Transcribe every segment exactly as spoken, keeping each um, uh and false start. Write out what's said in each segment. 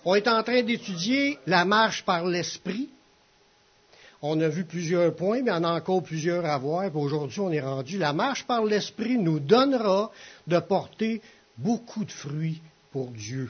On est en train d'étudier la marche par l'esprit. On a vu plusieurs points, mais il y en a encore plusieurs à voir. Puis aujourd'hui, on est rendu. La marche par l'esprit nous donnera de porter beaucoup de fruits pour Dieu.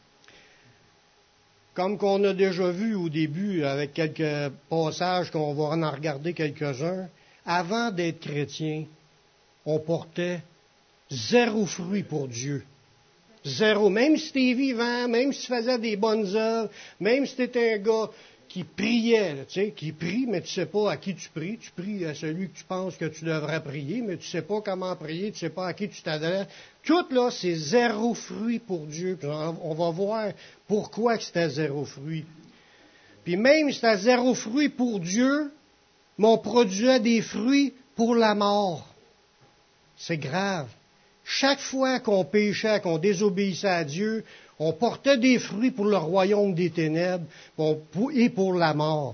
Comme qu'on a déjà vu au début, avec quelques passages qu'on va en regarder quelques-uns, avant d'être chrétien, on portait zéro fruit pour Dieu. Zéro. Même si tu es vivant, même si tu faisais des bonnes œuvres, même si tu étais un gars qui priait, là, tu sais, qui prie, mais tu ne sais pas à qui tu pries. Tu pries à celui que tu penses que tu devrais prier, mais tu ne sais pas comment prier, tu ne sais pas à qui tu t'adresses. Tout là, c'est zéro fruit pour Dieu. Puis on va voir pourquoi c'était zéro fruit. Puis même si c'était zéro fruit pour Dieu, mais on produisait des fruits pour la mort. C'est grave. Chaque fois qu'on péchait, qu'on désobéissait à Dieu, on portait des fruits pour le royaume des ténèbres et pour la mort.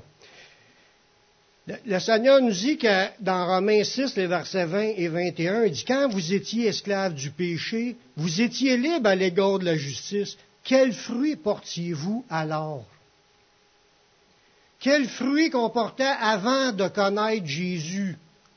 Le Seigneur nous dit que dans Romains six, les versets vingt et vingt et un, il dit, quand vous étiez esclaves du péché, vous étiez libres à l'égard de la justice. Quels fruits portiez-vous alors? Quels fruits qu'on portait avant de connaître Jésus?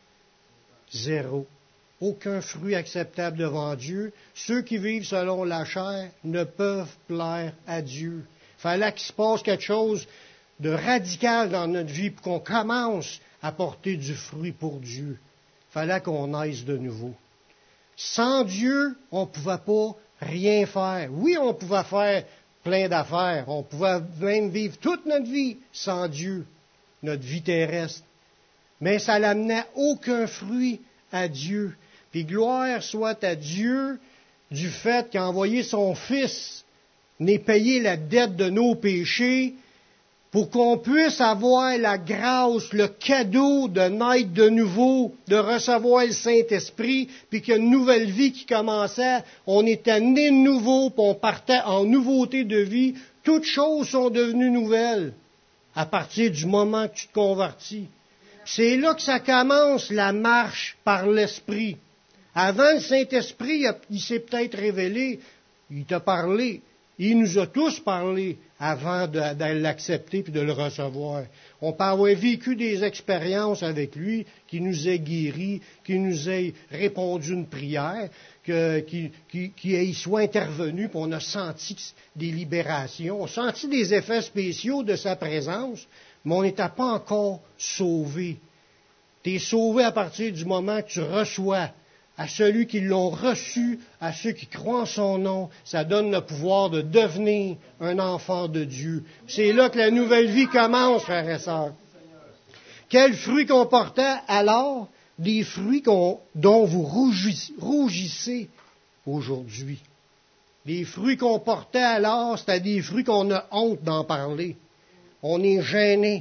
Zéro. Aucun fruit acceptable devant Dieu. Ceux qui vivent selon la chair ne peuvent plaire à Dieu. Il fallait qu'il se passe quelque chose de radical dans notre vie pour qu'on commence à porter du fruit pour Dieu. Il fallait qu'on naisse de nouveau. Sans Dieu, on ne pouvait pas rien faire. Oui, on pouvait faire plein d'affaires. On pouvait même vivre toute notre vie sans Dieu, notre vie terrestre. Mais ça n'amenait aucun fruit à Dieu. Puis gloire soit à Dieu du fait qu'il a envoyé son Fils, n'ait payé la dette de nos péchés, pour qu'on puisse avoir la grâce, le cadeau de naître de nouveau, de recevoir le Saint-Esprit, puis qu'il y a une nouvelle vie qui commençait. On était nés de nouveau, puis on partait en nouveauté de vie. Toutes choses sont devenues nouvelles à partir du moment que tu te convertis. C'est là que ça commence, la marche par l'Esprit. Avant, le Saint-Esprit, il s'est peut-être révélé, il t'a parlé, il nous a tous parlé avant de, de l'accepter puis de le recevoir. On peut avoir vécu des expériences avec lui qui nous aient guéris, qui nous aient répondu une prière, que, qui, qui, qui soit intervenu, puis on a senti des libérations, on a senti des effets spéciaux de sa présence, mais on n'était pas encore sauvé. Tu es sauvé à partir du moment que tu reçois. À celui qui l'ont reçu, à ceux qui croient en son nom, ça donne le pouvoir de devenir un enfant de Dieu. C'est là que la nouvelle vie commence, frères et sœurs. Quels fruits qu'on portait alors? Des fruits qu'on, dont vous rougissez, rougissez aujourd'hui. Les fruits qu'on portait alors, c'était des fruits qu'on a honte d'en parler. On est gêné.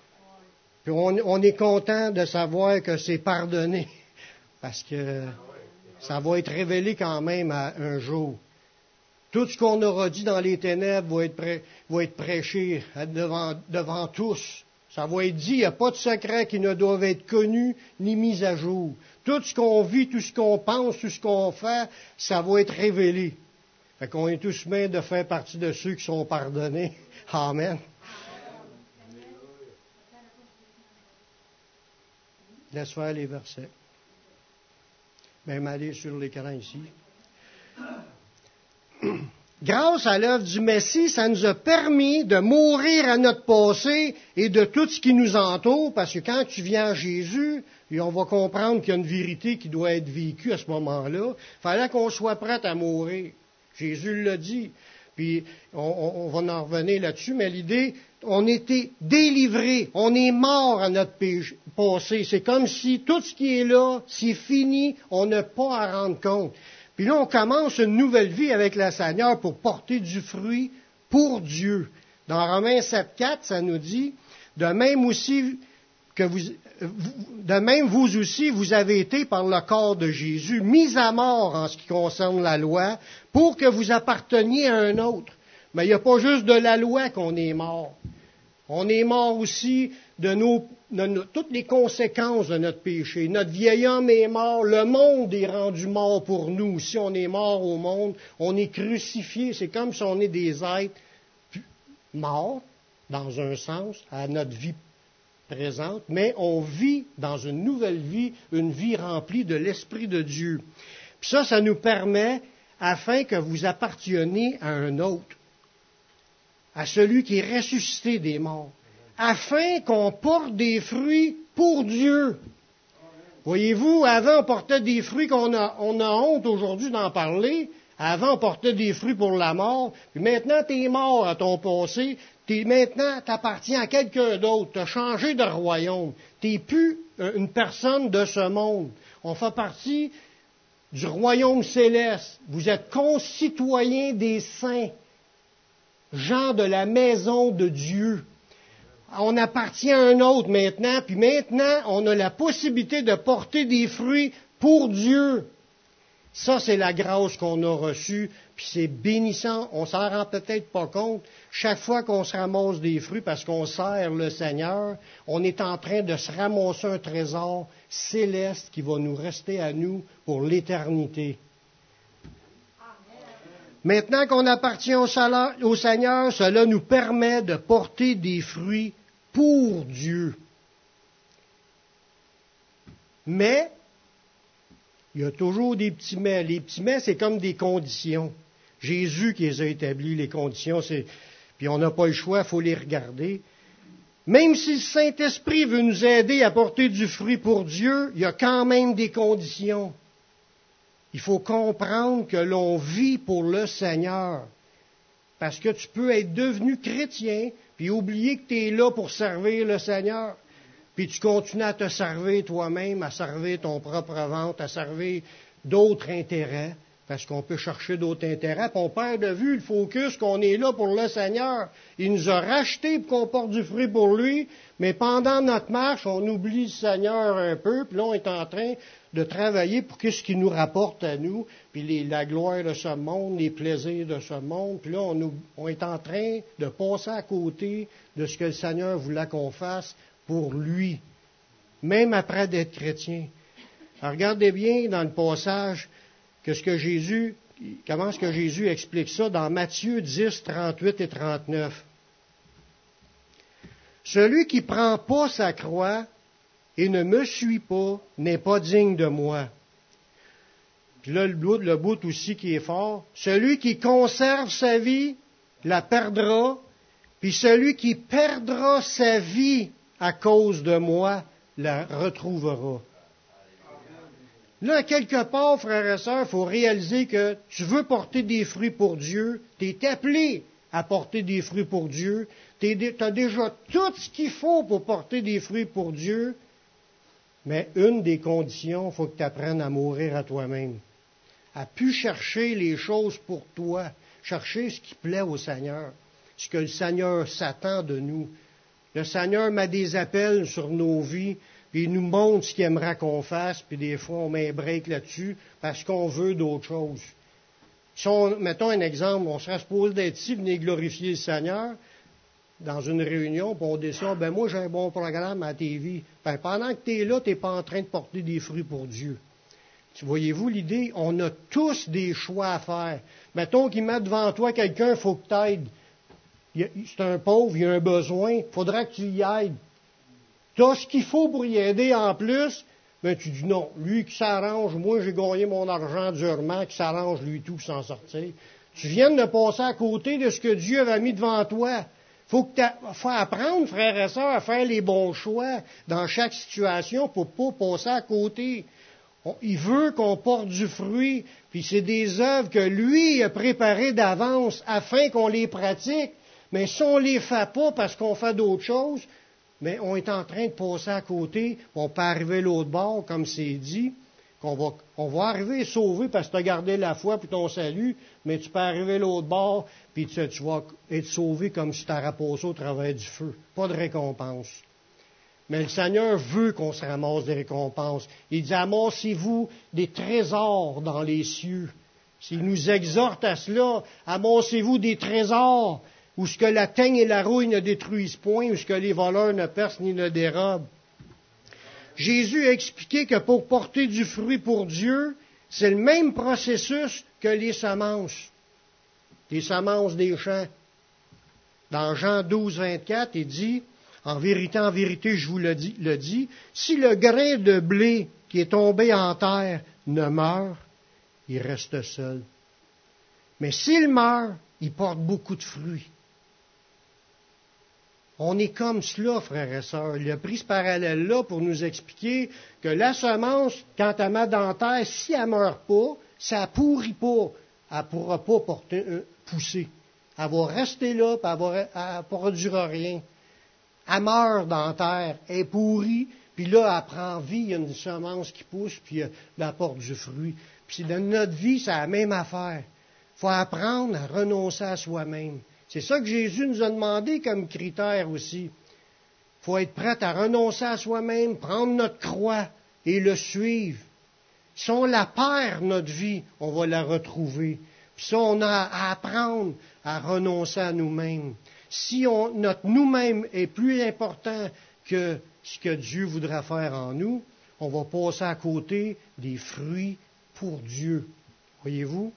Puis on, on est content de savoir que c'est pardonné. Parce que ça va être révélé quand même à un jour. Tout ce qu'on aura dit dans les ténèbres va être, prê- va être prêché devant, devant tous. Ça va être dit, il n'y a pas de secret qui ne doivent être connus ni mis à jour. Tout ce qu'on vit, tout ce qu'on pense, tout ce qu'on fait, ça va être révélé. Fait qu'on est tous bien de faire partie de ceux qui sont pardonnés. Amen. Laisse faire les versets. Même aller sur l'écran ici. Grâce à l'œuvre du Messie, ça nous a permis de mourir à notre passé et de tout ce qui nous entoure, parce que quand tu viens à Jésus, et on va comprendre qu'il y a une vérité qui doit être vécue à ce moment-là, il fallait qu'on soit prêt à mourir. Jésus l'a dit. Puis on, on, on va en revenir là-dessus, mais l'idée, on était délivrés, on est mort à notre péché, passé. C'est comme si tout ce qui est là, c'est fini, on n'a pas à rendre compte. Puis là, on commence une nouvelle vie avec le Seigneur pour porter du fruit pour Dieu. Dans Romains sept quatre, ça nous dit, de même aussi que vous, de même vous aussi, vous avez été par le corps de Jésus mis à mort en ce qui concerne la loi, pour que vous apparteniez à un autre. Mais il n'y a pas juste de la loi qu'on est mort. On est mort aussi de, nos, de nos, toutes les conséquences de notre péché. Notre vieil homme est mort, le monde est rendu mort pour nous. Si on est mort au monde, on est crucifié. C'est comme si on est des êtres mort, dans un sens, à notre vie présente, mais on vit dans une nouvelle vie, une vie remplie de l'Esprit de Dieu. Puis ça, ça nous permet, afin que vous appartienniez à un autre, à celui qui est ressuscité des morts, afin qu'on porte des fruits pour Dieu. Voyez-vous, avant, on portait des fruits qu'on a, on a honte aujourd'hui d'en parler. Avant, on portait des fruits pour la mort. Puis maintenant, tu es mort à ton passé. T'es, maintenant, tu appartiens à quelqu'un d'autre. Tu as changé de royaume. Tu n'es plus une personne de ce monde. On fait partie du royaume céleste. Vous êtes concitoyens des saints, gens de la maison de Dieu. On appartient à un autre maintenant, puis maintenant, on a la possibilité de porter des fruits pour Dieu. Ça, c'est la grâce qu'on a reçue, puis c'est bénissant. On s'en rend peut-être pas compte. Chaque fois qu'on se ramasse des fruits parce qu'on sert le Seigneur, on est en train de se ramasser un trésor céleste qui va nous rester à nous pour l'éternité. Maintenant qu'on appartient au, salaire, au Seigneur, cela nous permet de porter des fruits pour Dieu. Mais, il y a toujours des petits mais. Les petits mais, c'est comme des conditions. Jésus qui les a établis, les conditions, c'est, puis on n'a pas le choix, il faut les regarder. Même si le Saint-Esprit veut nous aider à porter du fruit pour Dieu, il y a quand même des conditions. Il faut comprendre que l'on vit pour le Seigneur. Parce que tu peux être devenu chrétien, puis oublier que tu es là pour servir le Seigneur. Puis tu continues à te servir toi-même, à servir ton propre ventre, à servir d'autres intérêts, parce qu'on peut chercher d'autres intérêts, puis on perd de vue le focus qu'on est là pour le Seigneur. Il nous a rachetés pour qu'on porte du fruit pour lui, mais pendant notre marche, on oublie le Seigneur un peu, puis là, on est en train de travailler pour qu'est-ce qui nous rapporte à nous, puis les, la gloire de ce monde, les plaisirs de ce monde, puis là, on, on est en train de passer à côté de ce que le Seigneur voulait qu'on fasse pour lui, même après d'être chrétien. Alors, regardez bien dans le passage que ce que Jésus, comment est-ce que Jésus explique ça dans Matthieu dix, trente-huit et trente-neuf. Celui qui ne prend pas sa croix et ne me suit pas n'est pas digne de moi. Puis là, le bout, le bout aussi qui est fort. Celui qui conserve sa vie la perdra, puis celui qui perdra sa vie à cause de moi la retrouvera. Là, quelque part, frères et sœurs, il faut réaliser que tu veux porter des fruits pour Dieu, tu es appelé à porter des fruits pour Dieu, tu as déjà tout ce qu'il faut pour porter des fruits pour Dieu, mais une des conditions, il faut que tu apprennes à mourir à toi-même, à plus chercher les choses pour toi, chercher ce qui plaît au Seigneur, ce que le Seigneur s'attend de nous. Le Seigneur met des appels sur nos vies, puis il nous montre ce qu'il aimerait qu'on fasse, puis des fois on met un break là-dessus parce qu'on veut d'autres choses. Si on, mettons un exemple, on serait supposé d'être ici, venir glorifier le Seigneur dans une réunion, puis on décide, ben moi j'ai un bon programme à la T V. Ben, pendant que tu es là, tu n'es pas en train de porter des fruits pour Dieu. Voyez-vous l'idée? On a tous des choix à faire. Mettons qu'il met devant toi quelqu'un, il faut que tu aides. C'est un pauvre, il a un besoin, il faudra que tu y aides. Tu as ce qu'il faut pour y aider en plus, mais tu dis non, lui qui s'arrange, moi j'ai gagné mon argent durement, qui s'arrange lui tout pour s'en sortir. Tu viens de passer à côté de ce que Dieu avait mis devant toi. Faut que faut apprendre, frères et sœurs, à faire les bons choix dans chaque situation pour ne pas passer à côté. On, il veut qu'on porte du fruit, puis c'est des œuvres que lui a préparées d'avance afin qu'on les pratique. Mais si on ne les fait pas parce qu'on fait d'autres choses, mais on est en train de passer à côté, on peut arriver l'autre bord, comme c'est dit, qu'on va, on va arriver sauvé parce que tu as gardé la foi puis ton salut, mais tu peux arriver l'autre bord, puis tu, tu vas être sauvé comme si tu aurais passé au travers du feu. Pas de récompense. Mais le Seigneur veut qu'on se ramasse des récompenses. Il dit, amassez-vous des trésors dans les cieux. S'il nous exhorte à cela, amassez-vous des trésors où ce que la teigne et la rouille ne détruisent point, où ce que les voleurs ne percent ni ne dérobent. Jésus a expliqué que pour porter du fruit pour Dieu, c'est le même processus que les semences, les semences des champs. Dans Jean douze, vingt-quatre, il dit, en vérité, en vérité, je vous le dis, le dis, si le grain de blé qui est tombé en terre ne meurt, il reste seul. Mais s'il meurt, il porte beaucoup de fruits. On est comme cela, frères et sœurs. Il a pris ce parallèle-là pour nous expliquer que la semence, quand elle met dans la terre, si elle ne meurt pas, ça ne pourrit pas, elle ne pourra pas porter, euh, pousser. Elle va rester là, puis elle ne produira rien. Elle meurt dans la terre, elle est pourrie, puis là, elle prend vie, il y a une semence qui pousse, puis elle apporte du fruit. Puis dans notre vie, c'est la même affaire. Il faut apprendre à renoncer à soi-même. C'est ça que Jésus nous a demandé comme critère aussi. Il faut être prêt à renoncer à soi-même, prendre notre croix et le suivre. Si on la perd, notre vie, on va la retrouver. Puis ça, on a à apprendre à renoncer à nous-mêmes. Si on, notre nous-mêmes est plus important que ce que Dieu voudra faire en nous, on va passer à côté des fruits pour Dieu. Voyez-vous?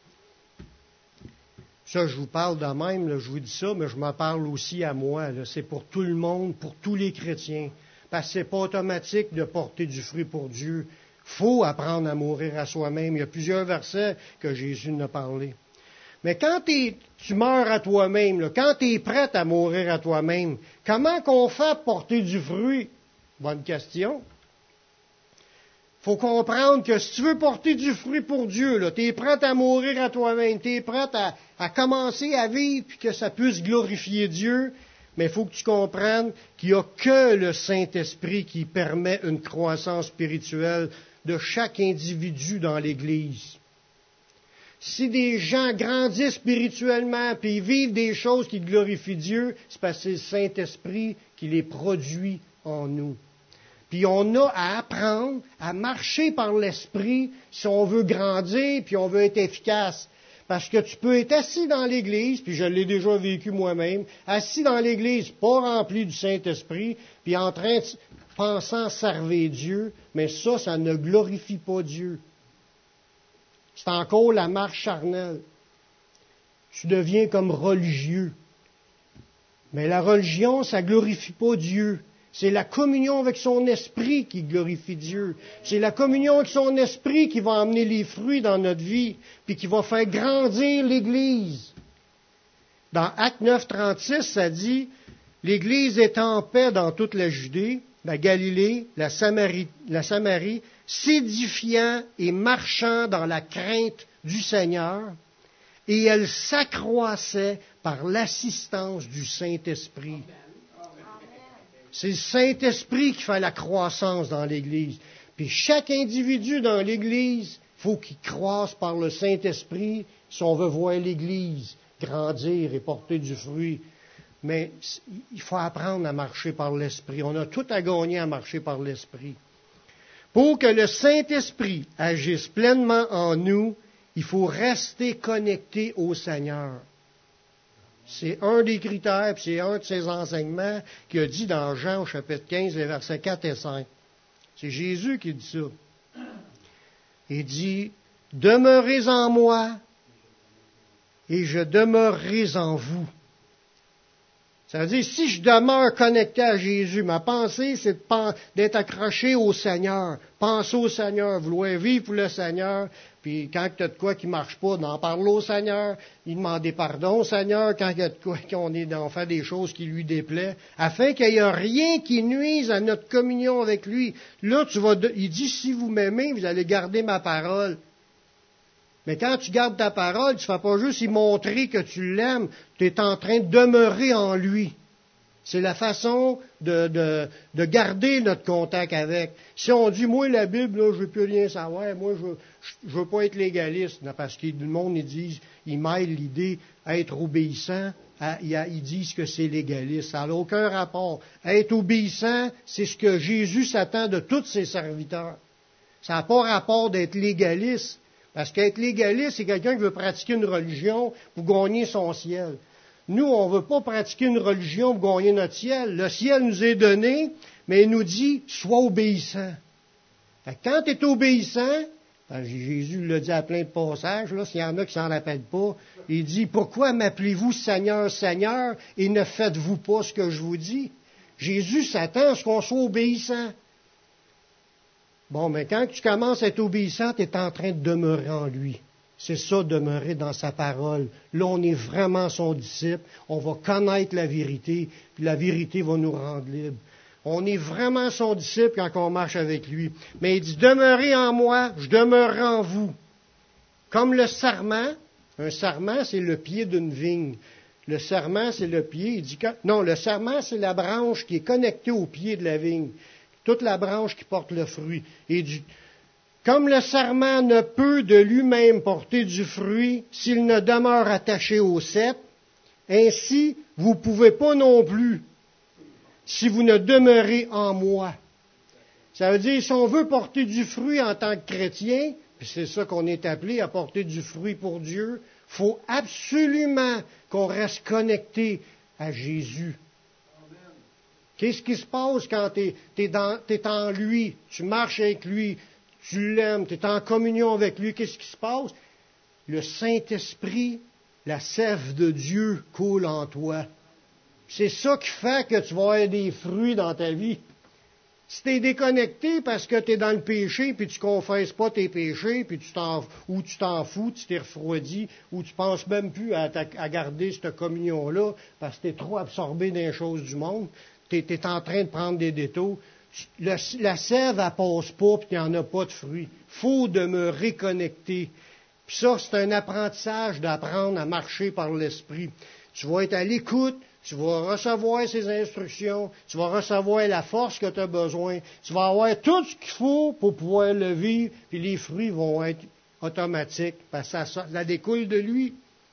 Ça, je vous parle de même, là, je vous dis ça, mais je me parle aussi à moi. Là. C'est pour tout le monde, pour tous les chrétiens. Parce que ce n'est pas automatique de porter du fruit pour Dieu. Il faut apprendre à mourir à soi-même. Il y a plusieurs versets que Jésus nous a parlé. Mais quand t'es, tu meurs à toi-même, là, quand tu es prêt à mourir à toi-même, comment qu'on fait pour porter du fruit? Bonne question. Il faut comprendre que si tu veux porter du fruit pour Dieu, tu es prêt à mourir à toi-même, tu es prêt à, à commencer à vivre puis que ça puisse glorifier Dieu, mais il faut que tu comprennes qu'il n'y a que le Saint-Esprit qui permet une croissance spirituelle de chaque individu dans l'Église. Si des gens grandissent spirituellement puis ils vivent des choses qui glorifient Dieu, c'est parce que c'est le Saint-Esprit qui les produit en nous. Puis on a à apprendre à marcher par l'Esprit si on veut grandir puis on veut être efficace. Parce que tu peux être assis dans l'Église, puis je l'ai déjà vécu moi-même, assis dans l'Église, pas rempli du Saint-Esprit, puis en train de pensant servir Dieu, mais ça, ça ne glorifie pas Dieu. C'est encore la marche charnelle. Tu deviens comme religieux. Mais la religion, ça ne glorifie pas Dieu. C'est la communion avec son esprit qui glorifie Dieu. C'est la communion avec son esprit qui va amener les fruits dans notre vie, puis qui va faire grandir l'Église. Dans Actes neuf, trente-six, ça dit, l'Église est en paix dans toute la Judée, la Galilée, la Samarie, la Samarie, s'édifiant et marchant dans la crainte du Seigneur, et elle s'accroissait par l'assistance du Saint-Esprit. C'est le Saint-Esprit qui fait la croissance dans l'Église. Puis chaque individu dans l'Église, il faut qu'il croisse par le Saint-Esprit si on veut voir l'Église grandir et porter du fruit. Mais il faut apprendre à marcher par l'Esprit. On a tout à gagner à marcher par l'Esprit. Pour que le Saint-Esprit agisse pleinement en nous, il faut rester connecté au Seigneur. C'est un des critères, puis c'est un de ses enseignements qu'il a dit dans Jean au chapitre quinze, les versets quatre et cinq. C'est Jésus qui dit ça. Il dit, « Demeurez en moi, et je demeurerai en vous. » Ça veut dire, si je demeure connecté à Jésus, ma pensée, c'est de, d'être accroché au Seigneur. Penser au Seigneur, vouloir vivre pour le Seigneur. Puis quand tu as de quoi qui ne marche pas, d'en parler au Seigneur. Il demander pardon au Seigneur quand il y a de quoi qu'on est d'en faire des choses qui lui déplaisent. Afin qu'il n'y ait rien qui nuise à notre communion avec lui. Là, tu vas, il dit, si vous m'aimez, vous allez garder ma parole. Mais quand tu gardes ta parole, tu ne fais pas juste y montrer que tu l'aimes, tu es en train de demeurer en lui. C'est la façon de, de, de garder notre contact avec. Si on dit, moi, la Bible, là, je ne veux plus rien savoir, moi, je ne veux pas être légaliste, non, parce que le monde, ils disent, ils mêlent l'idée être obéissant, à, ils disent que c'est légaliste. Ça n'a aucun rapport. Être obéissant, c'est ce que Jésus s'attend de tous ses serviteurs. Ça n'a pas rapport d'être légaliste. Parce qu'être légaliste, c'est quelqu'un qui veut pratiquer une religion pour gagner son ciel. Nous, on ne veut pas pratiquer une religion pour gagner notre ciel. Le ciel nous est donné, mais il nous dit, sois obéissant. Fait que quand tu es obéissant, Jésus l'a dit à plein de passages, là, s'il y en a qui s'en rappellent pas, il dit, pourquoi m'appelez-vous Seigneur, Seigneur, et ne faites-vous pas ce que je vous dis? Jésus s'attend à ce qu'on soit obéissant. Bon, mais quand tu commences à être obéissant, tu es en train de demeurer en lui. C'est ça, demeurer dans sa parole. Là, on est vraiment son disciple, on va connaître la vérité, puis la vérité va nous rendre libres. On est vraiment son disciple quand on marche avec lui. Mais il dit, demeurez en moi, je demeurerai en vous. Comme le sarment, un sarment, c'est le pied d'une vigne. Le sarment, c'est le pied. Il dit que, non, le sarment, c'est la branche qui est connectée au pied de la vigne. Toute la branche qui porte le fruit. Et du, comme le sarment ne peut de lui-même porter du fruit s'il ne demeure attaché au cep, ainsi, vous ne pouvez pas non plus si vous ne demeurez en moi. Ça veut dire, si on veut porter du fruit en tant que chrétien, puis c'est ça qu'on est appelé à porter du fruit pour Dieu, il faut absolument qu'on reste connecté à Jésus. Amen. Qu'est-ce qui se passe quand tu es en lui, tu marches avec lui, tu l'aimes, tu es en communion avec lui, qu'est-ce qui se passe? Le Saint-Esprit, la sève de Dieu coule en toi. C'est ça qui fait que tu vas avoir des fruits dans ta vie. Si tu es déconnecté parce que tu es dans le péché, puis tu ne confesses pas tes péchés, puis tu t'en, ou tu t'en fous, tu t'es refroidi, ou tu ne penses même plus à, à garder cette communion-là, parce que tu es trop absorbé dans les choses du monde, tu es en train de prendre des détours, le, la sève, elle passe pas, puis il n'y en a pas de fruits. Il faut demeurer connecté. Puis ça, c'est un apprentissage d'apprendre à marcher par l'Esprit. Tu vas être à l'écoute, tu vas recevoir ses instructions, tu vas recevoir la force que tu as besoin, tu vas avoir tout ce qu'il faut pour pouvoir le vivre, puis les fruits vont être automatiques, parce que ça, ça découle de lui.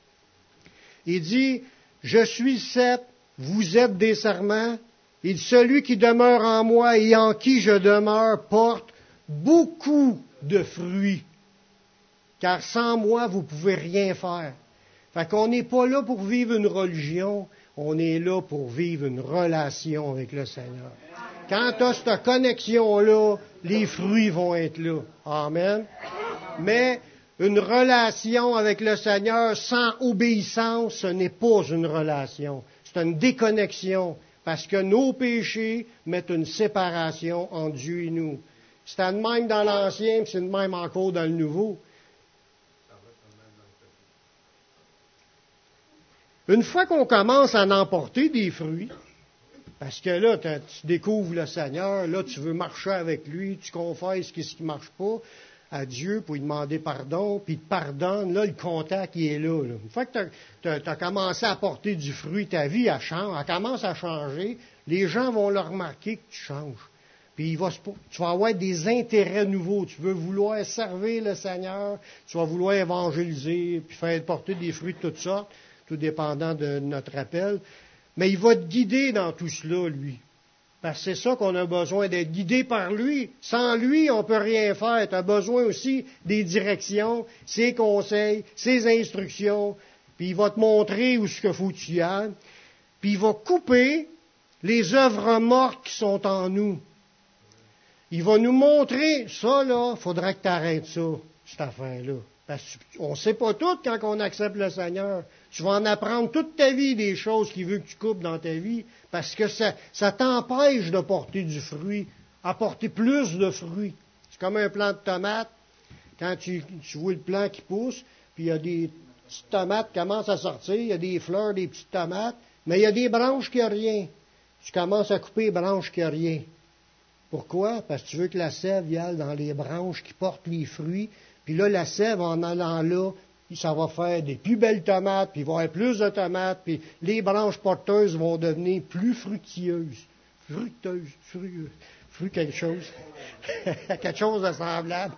Il dit, je suis cep, vous êtes des sarments, il dit, celui qui demeure en moi et en qui je demeure porte beaucoup de fruits, car sans moi, vous ne pouvez rien faire. Fait qu'on n'est pas là pour vivre une religion, on est là pour vivre une relation avec le Seigneur. Quand tu as cette connexion-là, les fruits vont être là. Amen. Mais une relation avec le Seigneur sans obéissance, ce n'est pas une relation. C'est une déconnexion, parce que nos péchés mettent une séparation entre Dieu et nous. C'était de même dans l'Ancien, puis c'est de même encore dans le Nouveau. Une fois qu'on commence à en emporter des fruits, parce que là, tu découvres le Seigneur, là, tu veux marcher avec lui, tu confesses ce qui ne marche pas à Dieu pour lui demander pardon, puis il te pardonne, là, le contact, il est là. là. Une fois que tu as commencé à apporter du fruit, ta vie, elle change, elle commence à changer, les gens vont le remarquer que tu changes. Puis il va, tu vas avoir des intérêts nouveaux. Tu veux vouloir servir le Seigneur, tu vas vouloir évangéliser, puis faire porter des fruits de toutes sortes, tout dépendant de notre appel. Mais il va te guider dans tout cela, lui. Parce que c'est ça qu'on a besoin, d'être guidé par lui. Sans lui, on ne peut rien faire. Tu as besoin aussi des directions, ses conseils, ses instructions. Puis il va te montrer où ce qu'il faut que tu y ailles. Puis il va couper les œuvres mortes qui sont en nous. Il va nous montrer, ça là, il faudrait que tu arrêtes ça, cette affaire-là. Parce qu'on ne sait pas tout quand on accepte le Seigneur. Tu vas en apprendre toute ta vie des choses qu'il veut que tu coupes dans ta vie, parce que ça, ça t'empêche de porter du fruit, apporter plus de fruits. C'est comme un plant de tomates. Quand tu, tu vois le plant qui pousse, puis il y a des petites tomates qui commencent à sortir, il y a des fleurs, des petites tomates, mais il y a des branches qui n'ont rien. Tu commences à couper les branches qui n'ont rien. Pourquoi? Parce que tu veux que la sève y aille dans les branches qui portent les fruits. Puis là, la sève, en allant là, ça va faire des plus belles tomates, puis il va y avoir plus de tomates, puis les branches porteuses vont devenir plus fructueuses. Fructueuses, fructueuses, fruit quelque chose. quelque chose de semblable.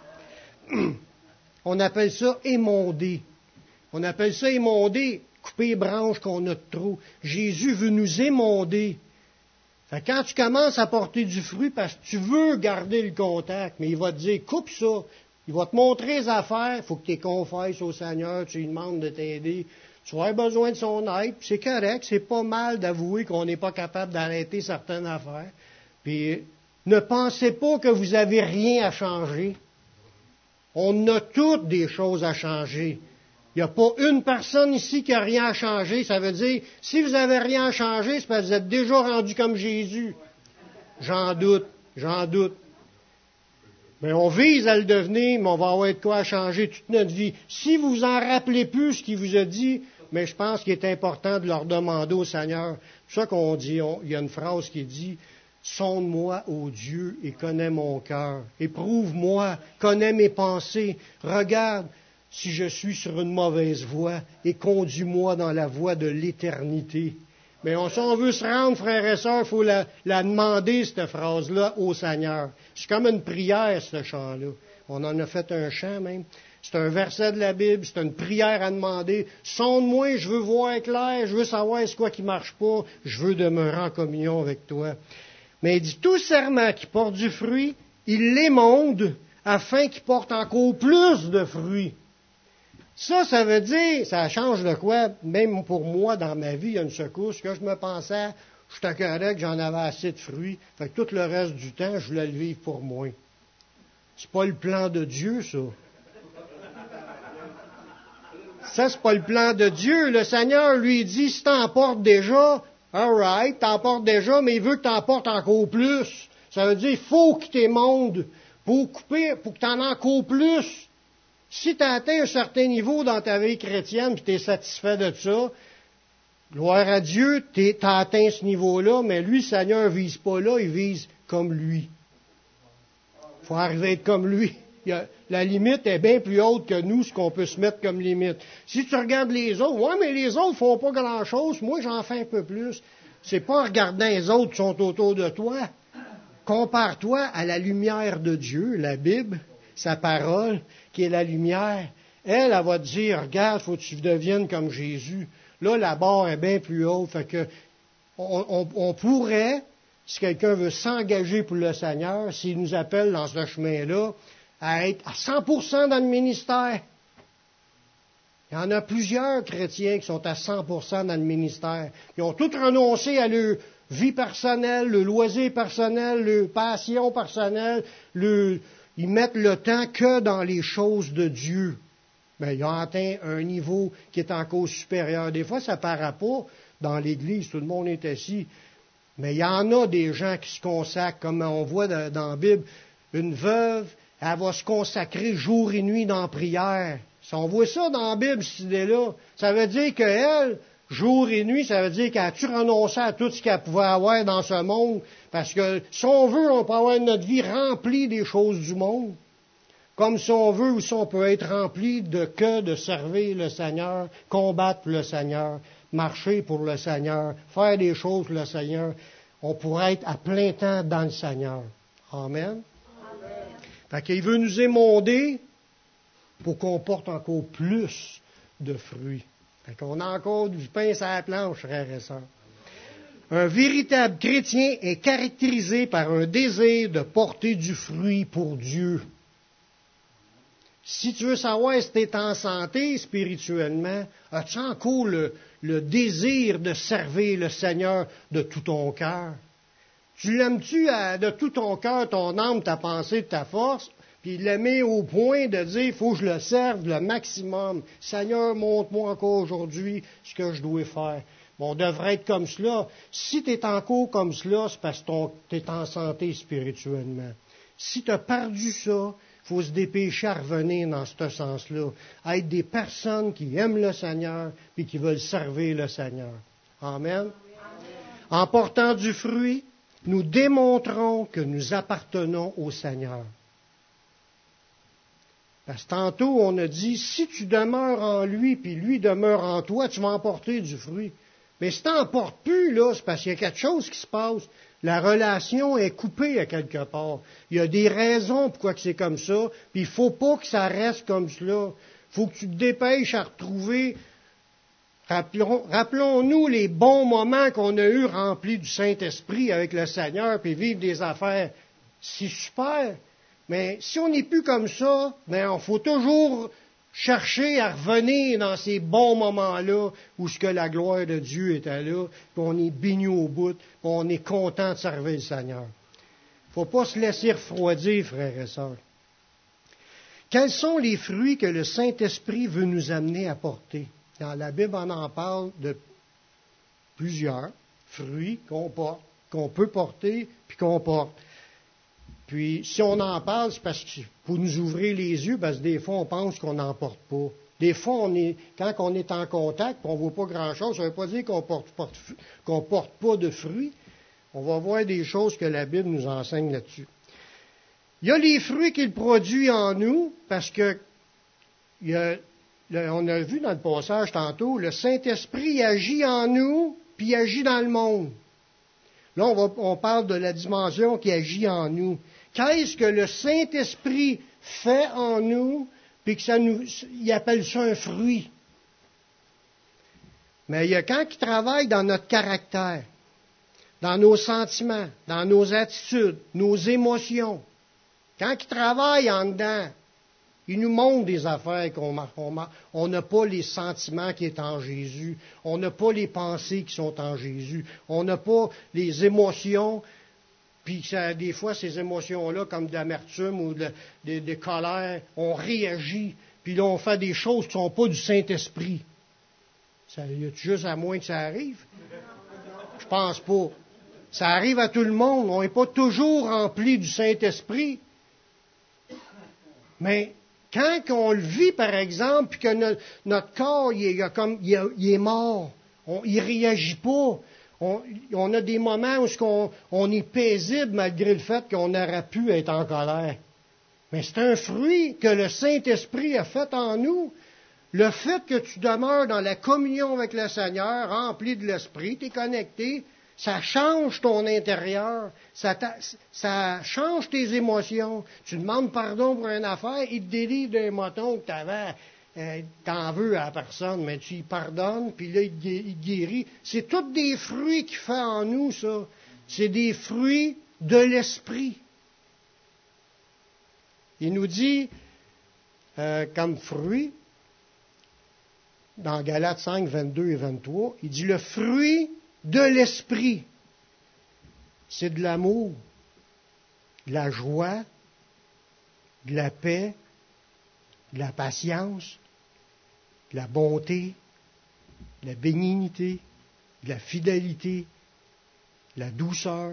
On appelle ça émonder. On appelle ça émonder, couper les branches qu'on a de trop. Jésus veut nous émonder. Fait que quand tu commences à porter du fruit, parce que tu veux garder le contact, mais il va te dire, coupe ça. Il va te montrer les affaires, il faut que tu les confesses au Seigneur, tu lui demandes de t'aider. Tu vas avoir besoin de son aide, puis c'est correct, c'est pas mal d'avouer qu'on n'est pas capable d'arrêter certaines affaires. Puis ne pensez pas que vous n'avez rien à changer. On a toutes des choses à changer. Il n'y a pas une personne ici qui n'a rien à changer. Ça veut dire, si vous n'avez rien à changer, c'est parce que vous êtes déjà rendu comme Jésus. J'en doute, j'en doute. Mais on vise à le devenir, mais on va avoir de quoi à changer toute notre vie. Si vous vous en rappelez plus ce qu'il vous a dit, mais je pense qu'il est important de leur demander au Seigneur. C'est pour ça qu'on dit, on, il y a une phrase qui dit, « Sonde-moi, ô Dieu, et connais mon cœur. Éprouve-moi, connais mes pensées. Regarde si je suis sur une mauvaise voie, et conduis-moi dans la voie de l'éternité. » Mais on, si on veut se rendre, frères et sœurs, il faut la, la demander, cette phrase-là, au Seigneur. C'est comme une prière, ce chant-là. On en a fait un chant, même. C'est un verset de la Bible, c'est une prière à demander. Sonde-moi, je veux voir clair, je veux savoir ce quoi qui marche pas, je veux demeurer en communion avec toi. Mais il dit, tout serment qui porte du fruit, il l'émonde afin qu'il porte encore plus de fruits. Ça, ça veut dire, ça change de quoi? Même pour moi, dans ma vie, il y a une secousse que je me pensais, j'étais correct, j'en avais assez de fruits. Fait que tout le reste du temps, je voulais le vivre pour moi. C'est pas le plan de Dieu, ça. Ça, c'est pas le plan de Dieu. Le Seigneur lui dit, si t'en portes déjà, all right, t'en portes déjà, mais il veut que t'en portes encore plus. Ça veut dire, il faut qu'il t'émonde pour couper, pour que t'en aies encore plus. Si tu as atteint un certain niveau dans ta vie chrétienne et tu es satisfait de ça, gloire à Dieu, tu as atteint ce niveau-là, mais lui, le Seigneur ne vise pas là, il vise comme lui. Il faut arriver à être comme lui. Il y a, la limite est bien plus haute que nous, ce qu'on peut se mettre comme limite. Si tu regardes les autres, ouais, mais les autres font pas grand-chose, moi j'en fais un peu plus. C'est pas en regardant les autres qui sont autour de toi. Compare-toi à la lumière de Dieu, la Bible, sa parole, qui est la lumière. Elle, elle va te dire, regarde, il faut que tu deviennes comme Jésus. Là, la barre est bien plus haute. Fait que on, on, on pourrait, si quelqu'un veut s'engager pour le Seigneur, s'il nous appelle dans ce chemin-là, à être à cent pour cent dans le ministère. Il y en a plusieurs chrétiens qui sont à cent pour cent dans le ministère. Ils ont tous renoncé à leur vie personnelle, le loisir personnel, leur passion personnelle, le... Ils mettent le temps que dans les choses de Dieu. Mais ils ont atteint un niveau qui est encore supérieur. Des fois, ça ne paraît pas dans l'Église, tout le monde est assis. Mais il y en a des gens qui se consacrent, comme on voit dans la Bible, une veuve, elle va se consacrer jour et nuit dans la prière. Si on voit ça dans la Bible, cette idée-là, ça veut dire qu'elle, jour et nuit, ça veut dire qu'elle a-tu renoncé à tout ce qu'elle pouvait avoir dans ce monde? Parce que si on veut, on peut avoir notre vie remplie des choses du monde. Comme si on veut, aussi on peut être rempli de que de servir le Seigneur, combattre pour le Seigneur, marcher pour le Seigneur, faire des choses pour le Seigneur. On pourrait être à plein temps dans le Seigneur. Amen. Amen. Fait qu'il veut nous émonder pour qu'on porte encore plus de fruits. Fait qu'on a encore du pain sur la planche, frères et sœurs. Un véritable chrétien est caractérisé par un désir de porter du fruit pour Dieu. Si tu veux savoir si tu es en santé spirituellement, as-tu encore le, le désir de servir le Seigneur de tout ton cœur? Tu l'aimes-tu à, de tout ton cœur, ton âme, ta pensée, ta force? Puis l'aimer au point de dire, il faut que je le serve le maximum. Seigneur, montre-moi encore aujourd'hui ce que je dois faire. Bon, on devrait être comme cela. Si tu es encore comme cela, c'est parce que tu es en santé spirituellement. Si tu as perdu ça, il faut se dépêcher à revenir dans ce sens-là. À être des personnes qui aiment le Seigneur et qui veulent servir le Seigneur. Amen. Amen. En portant du fruit, nous démontrons que nous appartenons au Seigneur. Parce que tantôt, on a dit, si tu demeures en lui, puis lui demeure en toi, tu vas emporter du fruit. Mais si tu n'en portes plus, là, c'est parce qu'il y a quelque chose qui se passe. La relation est coupée à quelque part. Il y a des raisons pourquoi c'est comme ça, puis il ne faut pas que ça reste comme cela. Il faut que tu te dépêches à retrouver. Rappelons, rappelons-nous les bons moments qu'on a eus remplis du Saint-Esprit avec le Seigneur, puis vivre des affaires. C'est super. Mais si on n'est plus comme ça, ben, il faut toujours chercher à revenir dans ces bons moments-là où ce que la gloire de Dieu était là, puis on est béni au bout, puis on est content de servir le Seigneur. Il ne faut pas se laisser refroidir, frères et sœurs. Quels sont les fruits que le Saint-Esprit veut nous amener à porter? Dans la Bible, on en parle de plusieurs fruits qu'on porte, qu'on peut porter, puis qu'on porte. Puis, si on en parle, c'est parce que pour nous ouvrir les yeux, parce que des fois, on pense qu'on n'en porte pas. Des fois, on est, quand on est en contact, puis on ne voit pas grand-chose, ça ne veut pas dire qu'on porte, porte, qu'on porte pas de fruits. On va voir des choses que la Bible nous enseigne là-dessus. Il y a les fruits qu'il produit en nous, parce que il y a, le, on a vu dans le passage tantôt, le Saint-Esprit agit en nous, puis il agit dans le monde. Là, on, va, on parle de la dimension qui agit en nous. Qu'est-ce que le Saint-Esprit fait en nous, puis que ça nous, il appelle ça un fruit. Mais il y a quand il travaille dans notre caractère, dans nos sentiments, dans nos attitudes, nos émotions, quand il travaille en dedans, il nous montre des affaires qu'on on n'a pas les sentiments qui sont en Jésus, on n'a pas les pensées qui sont en Jésus, on n'a pas les émotions, puis ça, des fois ces émotions-là, comme de l'amertume ou de, de, de colère, on réagit, puis là on fait des choses qui ne sont pas du Saint-Esprit. Ça y a juste à moins que ça arrive? Je pense pas. Ça arrive à tout le monde, on n'est pas toujours rempli du Saint-Esprit. Mais quand on le vit, par exemple, puis que notre, notre corps il est, comme, il est, il est mort, on, il ne réagit pas, on, on a des moments où on, on est paisible malgré le fait qu'on aurait pu être en colère. Mais c'est un fruit que le Saint-Esprit a fait en nous. Le fait que tu demeures dans la communion avec le Seigneur, rempli de l'Esprit, tu es connecté, ça change ton intérieur, ça, ça change tes émotions. Tu demandes pardon pour une affaire, il te délivre d'un moton que tu avais, euh, t'en veux à la personne, mais tu y pardonnes, puis là, il te guérit. C'est tous des fruits qu'il fait en nous, ça. C'est des fruits de l'Esprit. Il nous dit, euh, comme fruit, dans Galates cinq, vingt-deux et vingt-trois, il dit le fruit de l'Esprit, c'est de l'amour, de la joie, de la paix, de la patience, de la bonté, de la bénignité, de la fidélité, de la douceur,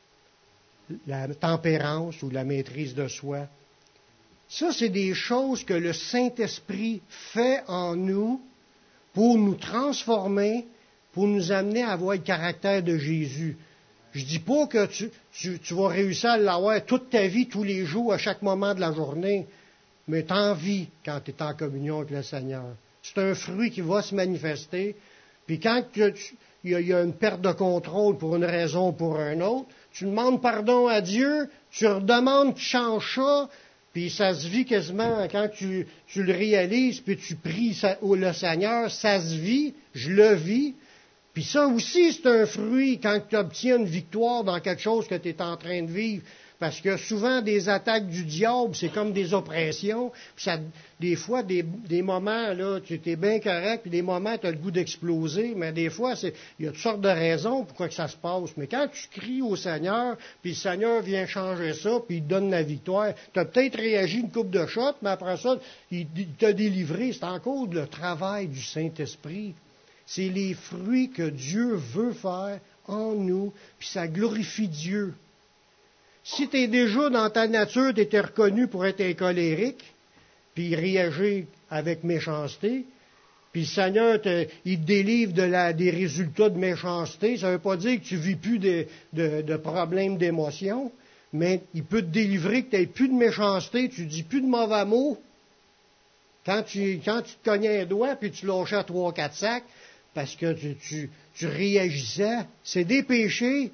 la tempérance ou la maîtrise de soi. Ça, c'est des choses que le Saint-Esprit fait en nous pour nous transformer, pour nous amener à avoir le caractère de Jésus. Je dis pas que tu, tu, tu vas réussir à l'avoir toute ta vie, tous les jours, à chaque moment de la journée, mais tu en vis quand tu es en communion avec le Seigneur. C'est un fruit qui va se manifester. Puis quand il y, y a une perte de contrôle pour une raison ou pour une autre, tu demandes pardon à Dieu, tu redemandes, tu changes ça, puis ça se vit quasiment quand tu, tu le réalises, puis tu pries le Seigneur, ça se vit, je le vis. Puis ça aussi, c'est un fruit quand tu obtiens une victoire dans quelque chose que tu es en train de vivre. Parce que souvent, des attaques du diable, c'est comme des oppressions. Puis ça, des fois, des, des moments, là, tu es bien correct, puis des moments, tu as le goût d'exploser. Mais des fois, c'est, il y a toutes sortes de raisons pourquoi que ça se passe. Mais quand tu cries au Seigneur, puis le Seigneur vient changer ça, puis il te donne la victoire, tu as peut-être réagi une coupe de shot, mais après ça, il, il t'a délivré. C'est encore le travail du Saint-Esprit. C'est les fruits que Dieu veut faire en nous, puis ça glorifie Dieu. Si tu es déjà dans ta nature, tu étais reconnu pour être un colérique, puis réagir avec méchanceté, puis le Seigneur, te, il te délivre de la, des résultats de méchanceté, ça ne veut pas dire que tu ne vis plus de, de, de problèmes d'émotion, mais il peut te délivrer que tu n'aies plus de méchanceté, tu ne dis plus de mauvais mots. Quand tu, quand tu te cognais un doigt, puis tu lâchais à trois, quatre sacs, parce que tu, tu, tu réagissais, c'est des péchés.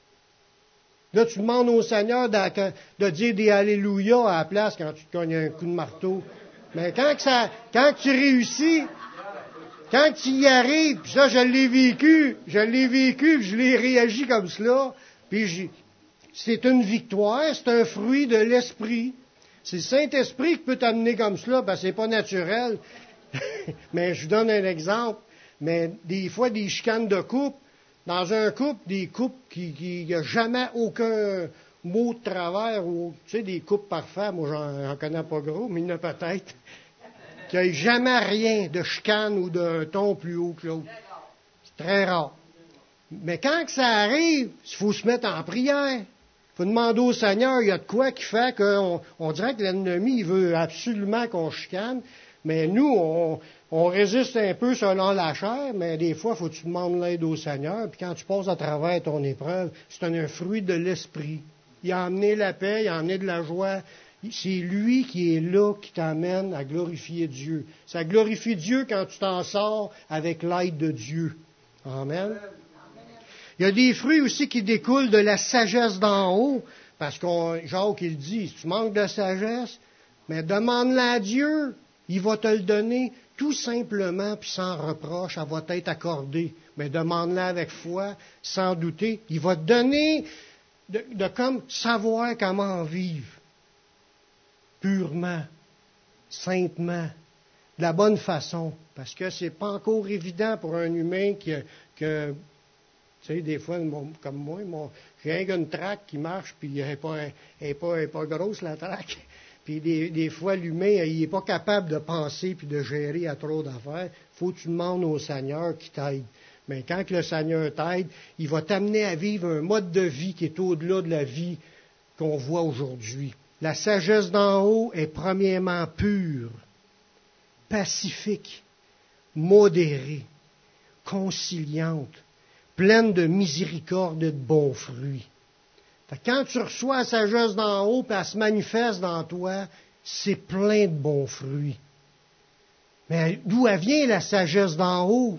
Là, tu demandes au Seigneur de, de dire des Alléluia à la place quand tu te cognes un coup de marteau. Mais quand, que ça, quand tu réussis, quand tu y arrives, puis ça, je l'ai vécu, je l'ai vécu, je l'ai réagi comme cela, puis j'ai, c'est une victoire, c'est un fruit de l'Esprit. C'est le Saint-Esprit qui peut t'amener comme cela, parce que c'est pas naturel. Mais je vous donne un exemple. Mais des fois, des chicanes de couple, dans un couple, des couples qui, qui, il n'y a jamais aucun, mots de travers, ou, tu sais, des couples parfaits, moi, j'en, j'en connais pas gros, mais il y en a peut-être, qu'il n'y ait jamais rien de chicane ou d'un ton plus haut que l'autre. C'est très rare. Mais quand que ça arrive, il faut se mettre en prière. Il faut demander au Seigneur, il y a de quoi qui fait qu'on on dirait que l'ennemi, il veut absolument qu'on chicane. Mais nous, on, on résiste un peu selon la chair, mais des fois, il faut que tu demandes l'aide au Seigneur. Puis quand tu passes à travers ton épreuve, c'est un, un fruit de l'esprit. Il a amené la paix, il a amené de la joie. C'est lui qui est là, qui t'amène à glorifier Dieu. Ça glorifie Dieu quand tu t'en sors avec l'aide de Dieu. Amen. Il y a des fruits aussi qui découlent de la sagesse d'en haut, parce qu'on, Jacques, il dit, si tu manques de sagesse, mais demande-la à Dieu, il va te le donner tout simplement, puis sans reproche, elle va t'être accordée. Mais demande-la avec foi, sans douter, il va te donner de, de comme savoir comment vivre, purement, saintement, de la bonne façon, parce que c'est pas encore évident pour un humain que, que tu sais, des fois, comme moi, mon, j'ai une traque qui marche, puis elle n'est pas, pas, pas grosse, la traque. Puis des, des fois, l'humain, il n'est pas capable de penser puis de gérer à trop d'affaires. Il faut que tu demandes au Seigneur qui t'aide. Mais quand que le Seigneur t'aide, il va t'amener à vivre un mode de vie qui est au-delà de la vie qu'on voit aujourd'hui. La sagesse d'en haut est premièrement pure, pacifique, modérée, conciliante, pleine de miséricorde et de bons fruits. Fait que quand tu reçois la sagesse d'en haut, puis elle se manifeste dans toi, c'est plein de bons fruits. Mais d'où elle vient, la sagesse d'en haut?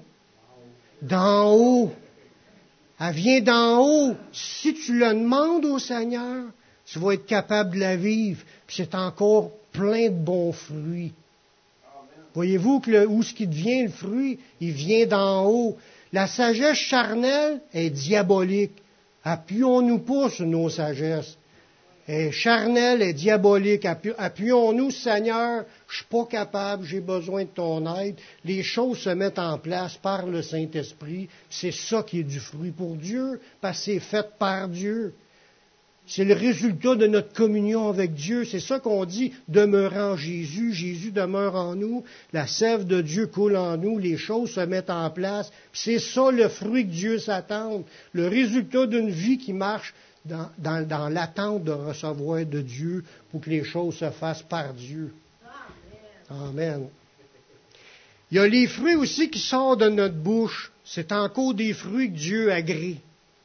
D'en haut. Elle vient d'en haut. Si tu le demandes au Seigneur, tu vas être capable de la vivre. Puis c'est encore plein de bons fruits. Voyez-vous que le, où ce qui devient le fruit, il vient d'en haut. La sagesse charnelle est diabolique. Appuyons-nous pas sur nos sagesses. Elle est charnelle et diabolique. Appuyons-nous, Seigneur, je suis pas capable, j'ai besoin de ton aide. Les choses se mettent en place par le Saint-Esprit. C'est ça qui est du fruit pour Dieu, parce que c'est fait par Dieu. C'est le résultat de notre communion avec Dieu. C'est ça qu'on dit, demeurant en Jésus. Jésus demeure en nous. La sève de Dieu coule en nous. Les choses se mettent en place. C'est ça le fruit que Dieu s'attend. Le résultat d'une vie qui marche dans, dans, dans l'attente de recevoir de Dieu pour que les choses se fassent par Dieu. Amen. Amen. Il y a les fruits aussi qui sortent de notre bouche. C'est encore des fruits que Dieu agrée.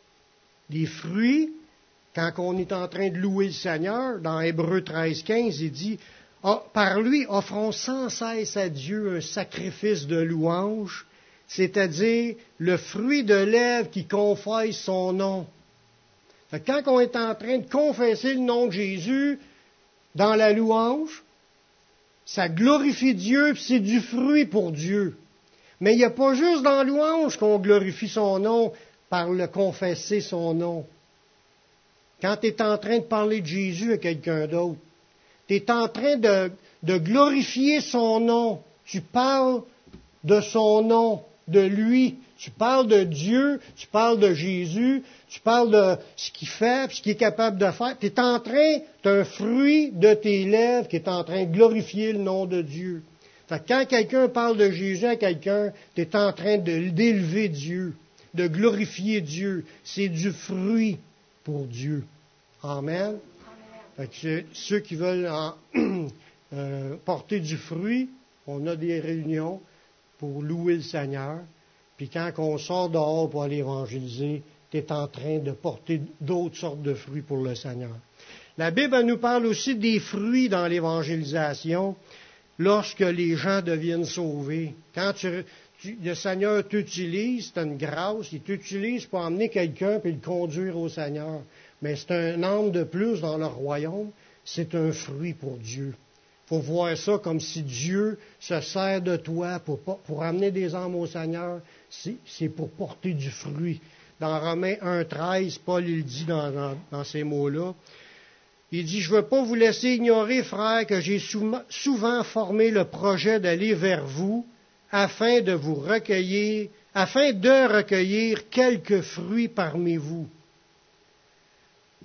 Des fruits. Quand on est en train de louer le Seigneur, dans Hébreux treize, quinze, il dit ah, « Par lui, offrons sans cesse à Dieu un sacrifice de louange, c'est-à-dire le fruit de lèvres qui confesse son nom. » Fait que quand on est en train de confesser le nom de Jésus dans la louange, ça glorifie Dieu, puis c'est du fruit pour Dieu. Mais il n'y a pas juste dans la louange qu'on glorifie son nom par le confesser son nom. Quand tu es en train de parler de Jésus à quelqu'un d'autre, tu es en train de, de glorifier son nom. Tu parles de son nom, de lui. Tu parles de Dieu, tu parles de Jésus, tu parles de ce qu'il fait, ce qu'il est capable de faire. Tu es en train, tu as un fruit de tes lèvres qui est en train de glorifier le nom de Dieu. Fait que quand quelqu'un parle de Jésus à quelqu'un, tu es en train de, d'élever Dieu, de glorifier Dieu. C'est du fruit pour Dieu. Amen. Fait que ceux qui veulent en, euh, porter du fruit, on a des réunions pour louer le Seigneur. Puis quand on sort dehors pour aller évangéliser, tu es en train de porter d'autres sortes de fruits pour le Seigneur. La Bible elle nous parle aussi des fruits dans l'évangélisation lorsque les gens deviennent sauvés. Quand tu, tu, le Seigneur t'utilise, c'est une grâce, il t'utilise pour emmener quelqu'un et le conduire au Seigneur. Mais c'est un âme de plus dans le royaume, c'est un fruit pour Dieu. Il faut voir ça comme si Dieu se sert de toi pour, pour amener des âmes au Seigneur, c'est, c'est pour porter du fruit. Dans Romains un treize, Paul il dit dans, dans, dans ces mots-là, il dit, je ne veux pas vous laisser ignorer, frères, que j'ai souvent, souvent formé le projet d'aller vers vous afin de vous recueillir, afin de recueillir quelques fruits parmi vous.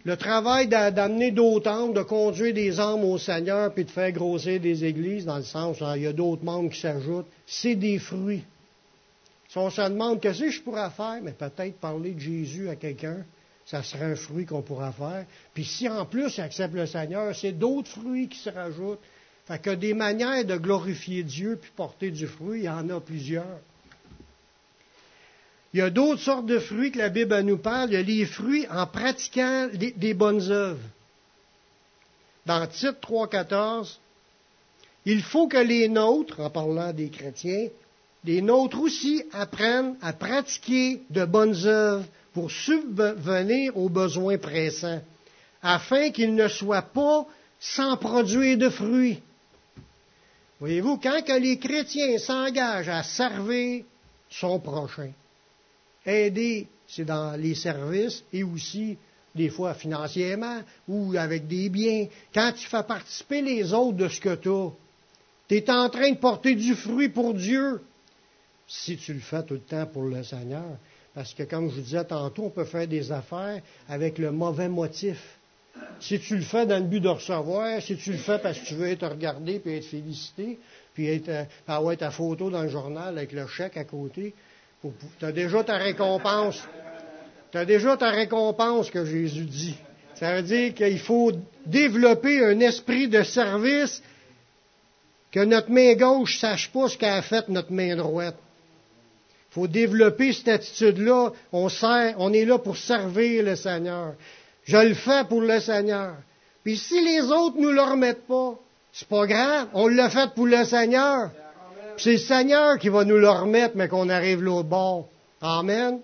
le travail d'amener d'autres âmes, de conduire des âmes au Seigneur, puis de faire grossir des églises, dans le sens où il y a d'autres membres qui s'ajoutent, c'est des fruits. Si on se demande qu'est-ce que je pourrais faire, mais peut-être parler de Jésus à quelqu'un, ça serait un fruit qu'on pourra faire. Puis si en plus il accepte le Seigneur, c'est d'autres fruits qui se rajoutent. Fait que des manières de glorifier Dieu puis porter du fruit, il y en a plusieurs. Il y a d'autres sortes de fruits que la Bible nous parle. Il y a les fruits en pratiquant des, des bonnes œuvres. Dans Tite trois quatorze, il faut que les nôtres, en parlant des chrétiens, les nôtres aussi apprennent à pratiquer de bonnes œuvres pour subvenir aux besoins pressants, afin qu'ils ne soient pas sans produire de fruits. Voyez-vous, quand que les chrétiens s'engagent à servir son prochain, aider, c'est dans les services et aussi, des fois, financièrement ou avec des biens. Quand tu fais participer les autres de ce que tu as, tu es en train de porter du fruit pour Dieu. Si tu le fais tout le temps pour le Seigneur. Parce que, comme je vous disais tantôt, on peut faire des affaires avec le mauvais motif. Si tu le fais dans le but de recevoir, si tu le fais parce que tu veux être regardé puis être félicité, puis être, euh, avoir ta photo dans le journal avec le chèque à côté, tu as déjà ta récompense. Tu as déjà ta récompense que Jésus dit. Ça veut dire qu'il faut développer un esprit de service, que notre main gauche ne sache pas ce qu'a fait notre main droite. Il faut développer cette attitude-là. On sert, on est là pour servir le Seigneur. Je le fais pour le Seigneur. Puis si les autres ne nous le remettent pas, c'est pas grave. On l'a fait pour le Seigneur. Puis c'est le Seigneur qui va nous le remettre, mais qu'on arrive l'autre bord. Amen.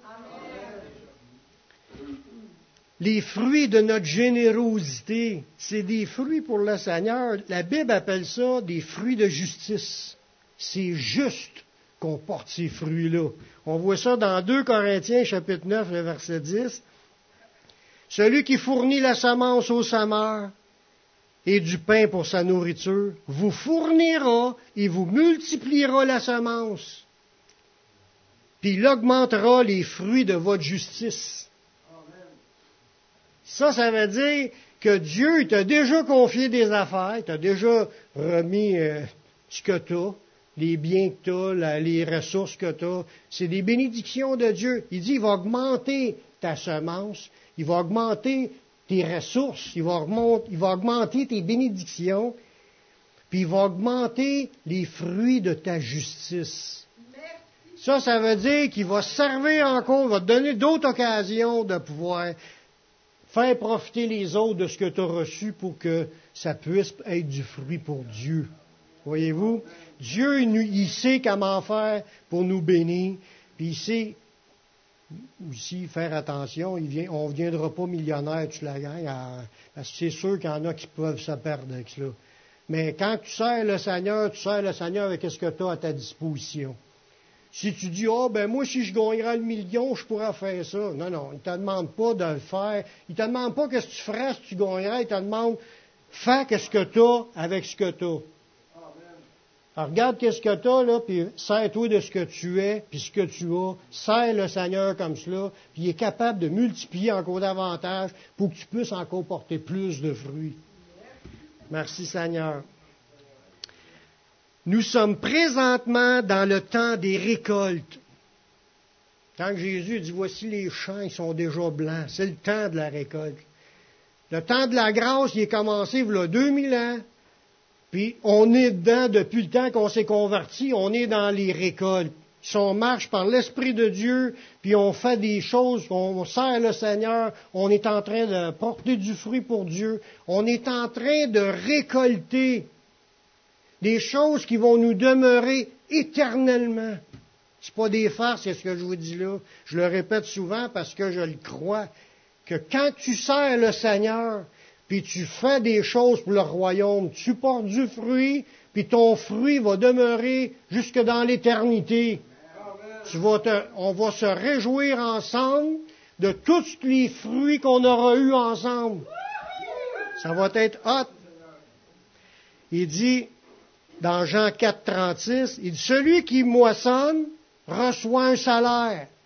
Les fruits de notre générosité, c'est des fruits pour le Seigneur. La Bible appelle ça des fruits de justice. C'est juste qu'on porte ces fruits-là. On voit ça dans deux Corinthiens, chapitre neuf, le verset dix. Celui qui fournit la semence au semeur et du pain pour sa nourriture, vous fournira et vous multipliera la semence. Puis il augmentera les fruits de votre justice. Ça, ça veut dire que Dieu t'a déjà confié des affaires, t'a déjà remis euh, ce que tu as, les biens que tu as, les ressources que tu as. C'est des bénédictions de Dieu. Il dit, il va augmenter ta semence, il va augmenter tes ressources, il va augmenter, il va augmenter tes bénédictions, puis il va augmenter les fruits de ta justice. Ça, ça veut dire qu'il va servir encore, il va te donner d'autres occasions de pouvoir faire profiter les autres de ce que tu as reçu pour que ça puisse être du fruit pour Dieu. Voyez-vous? Dieu, il, il sait comment faire pour nous bénir, puis il sait aussi faire attention. Il vient, on ne viendra pas millionnaire, tu la gagnes, à, parce que c'est sûr qu'il y en a qui peuvent se perdre avec cela. Mais quand tu sers le Seigneur, tu sers le Seigneur avec ce que tu as à ta disposition. Si tu dis, oh, ben moi, si je gagnerais le million, je pourrais faire ça. Non, non, il ne te demande pas de le faire. Il ne te demande pas qu'est-ce que tu ferais si tu gagnerais. Il te demande, fais ce que tu as avec ce que tu as. Alors, regarde qu'est-ce que tu as, là, puis sers-toi de ce que tu es, puis ce que tu as. Sers le Seigneur comme cela, puis il est capable de multiplier encore davantage pour que tu puisses encore porter plus de fruits. Merci, Seigneur. Nous sommes présentement dans le temps des récoltes. Quand Jésus dit, voici les champs, ils sont déjà blancs. C'est le temps de la récolte. Le temps de la grâce, il est commencé il y a deux mille ans. Puis on est dedans depuis le temps qu'on s'est converti, on est dans les récoltes. Si on marche par l'Esprit de Dieu, puis on fait des choses, on sert le Seigneur, on est en train de porter du fruit pour Dieu, on est en train de récolter des choses qui vont nous demeurer éternellement. C'est pas des farces, c'est ce que je vous dis là. Je le répète souvent parce que je le crois, que quand tu sers le Seigneur, puis tu fais des choses pour le royaume, tu portes du fruit, puis ton fruit va demeurer jusque dans l'éternité. Tu vas te, on va se réjouir ensemble de tous les fruits qu'on aura eus ensemble. Ça va être hot. Il dit, dans Jean quatre, trente-six, il dit, celui qui moissonne reçoit un salaire.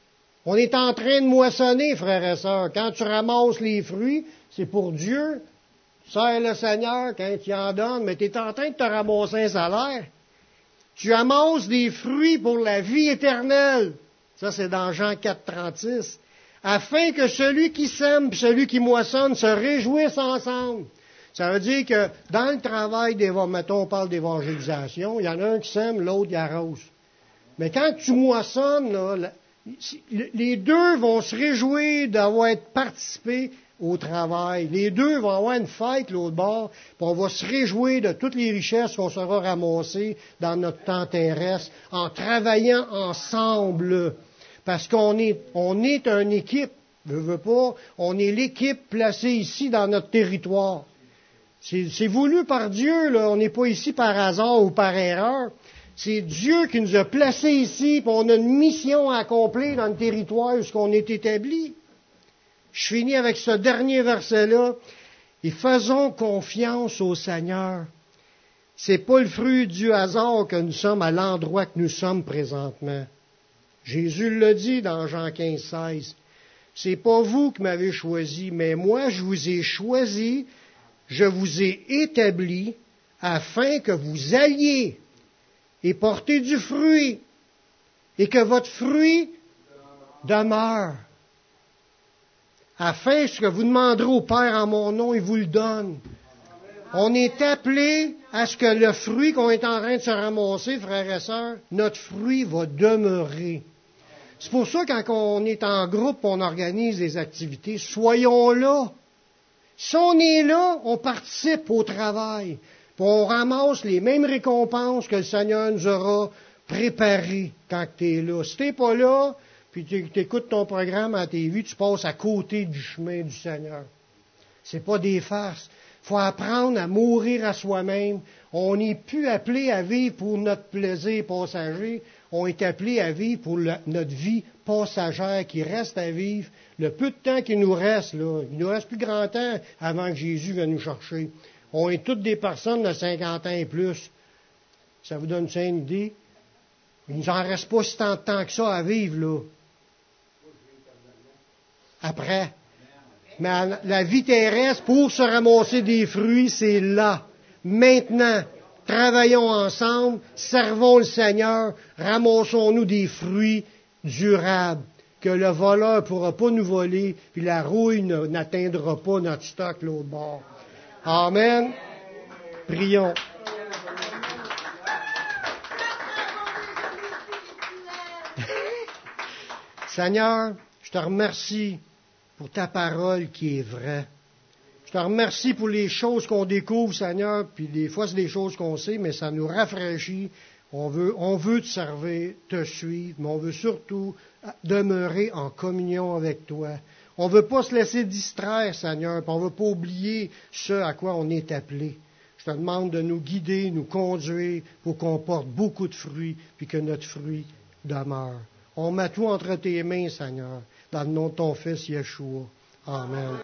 On est en train de moissonner, frères et sœurs. Quand tu ramasses les fruits, c'est pour Dieu. Sers le Seigneur quand il en donne, mais tu es en train de te ramasser un salaire. Tu amasses des fruits pour la vie éternelle. Ça, c'est dans Jean quatre, trente-six. Afin que celui qui sème et celui qui moissonne se réjouissent ensemble. Ça veut dire que dans le travail, mettons, on parle d'évangélisation, il y en a un qui sème, l'autre il arrose. Mais quand tu moissonnes, là, les deux vont se réjouir d'avoir participé au travail. Les deux vont avoir une fête, l'autre bord, puis on va se réjouir de toutes les richesses qu'on sera ramassées dans notre temps terrestre en travaillant ensemble. Parce qu'on est, on est une équipe, je veux pas, on est l'équipe placée ici dans notre territoire. C'est, c'est voulu par Dieu, là, on n'est pas ici par hasard ou par erreur. C'est Dieu qui nous a placés ici, puis on a une mission à accomplir dans le territoire où on est établi. Je finis avec ce dernier verset-là. Et faisons confiance au Seigneur. C'est pas le fruit du hasard que nous sommes à l'endroit que nous sommes présentement. Jésus le dit dans Jean quinze, seize. C'est pas vous qui m'avez choisi, mais moi je vous ai choisi, je vous ai établi afin que vous alliez et porter du fruit, et que votre fruit demeure. Afin ce que vous demanderez au Père en mon nom, il vous le donne. On est appelé à ce que le fruit qu'on est en train de se ramasser, frères et sœurs, notre fruit va demeurer. C'est pour ça, quand on est en groupe, on organise des activités, soyons là. Si on est là, on participe au travail. Puis on ramasse les mêmes récompenses que le Seigneur nous aura préparées quand tu es là. Si tu n'es pas là, puis tu écoutes ton programme à la T V, tu passes à côté du chemin du Seigneur. C'est pas des farces. Il faut apprendre à mourir à soi-même. On n'est plus appelé à vivre pour notre plaisir passager. On est appelé à vivre pour le, notre vie passagère qui reste à vivre. Le peu de temps qu'il nous reste, là, il nous reste plus grand temps avant que Jésus vienne nous chercher. On est toutes des personnes de cinquante ans et plus. Ça vous donne une idée? Il ne nous en reste pas si tant de temps que ça à vivre, là. Après. Mais la vie terrestre, pour se ramasser des fruits, c'est là. Maintenant. Travaillons ensemble, servons le Seigneur, ramassons-nous des fruits durables, que le voleur ne pourra pas nous voler, puis la rouille n'atteindra pas notre stock l'autre bord. Amen. Prions. Seigneur, je te remercie pour ta parole qui est vraie. Je te remercie pour les choses qu'on découvre, Seigneur, puis des fois c'est des choses qu'on sait, mais ça nous rafraîchit. On veut, on veut te servir, te suivre, mais on veut surtout demeurer en communion avec toi. On ne veut pas se laisser distraire, Seigneur, puis on ne veut pas oublier ce à quoi on est appelé. Je te demande de nous guider, nous conduire pour qu'on porte beaucoup de fruits, puis que notre fruit demeure. On met tout entre tes mains, Seigneur, dans le nom de ton Fils Yeshua. Amen.